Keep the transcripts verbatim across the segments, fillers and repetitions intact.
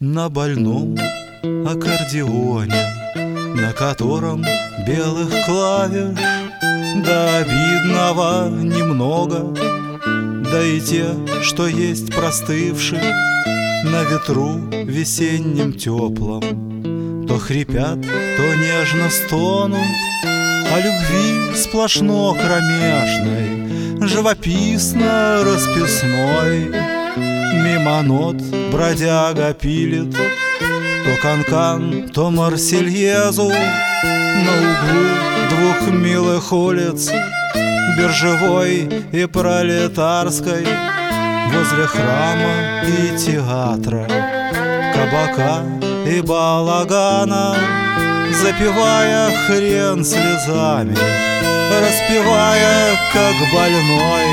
на больном аккордеоне, на котором белых клавиш до обидного немного, да и те, что есть простывшие на ветру весеннем теплом, то хрипят, то нежно стонут о любви сплошно кромешной, живописно расписной. Мимо нот бродяга пилит то канкан, то марсельезу на углу двух милых улиц, Биржевой и Пролетарской, возле храма и театра, кабака и балагана, запивая хрен слезами, распевая, как больной.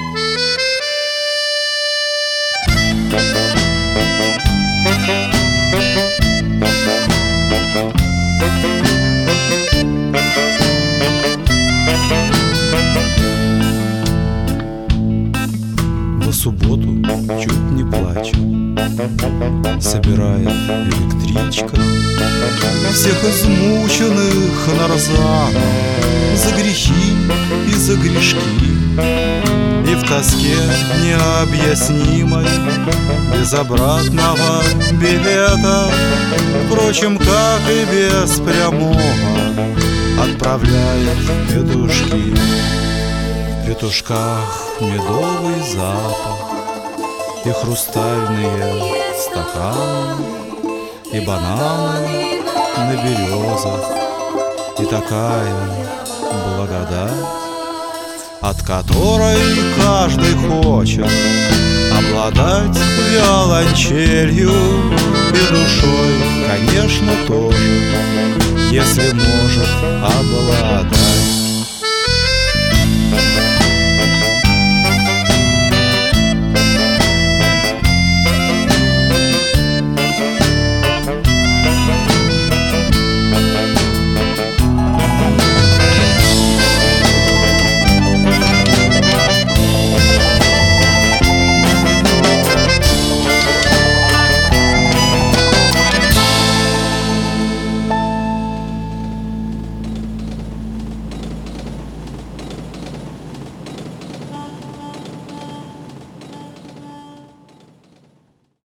В субботу, чуть не плача, собирает электричка всех измученных нарзаном за грехи и за грешки. И в тоске необъяснимой, без обратного билета, впрочем, как и без прямого, отправляет петушки. В петушках медовый запах и хрустальные стаканы, и бананы на березах, и такая благодать, от которой каждый хочет обладать виолончелью и душой, конечно, тоже, если может обладать.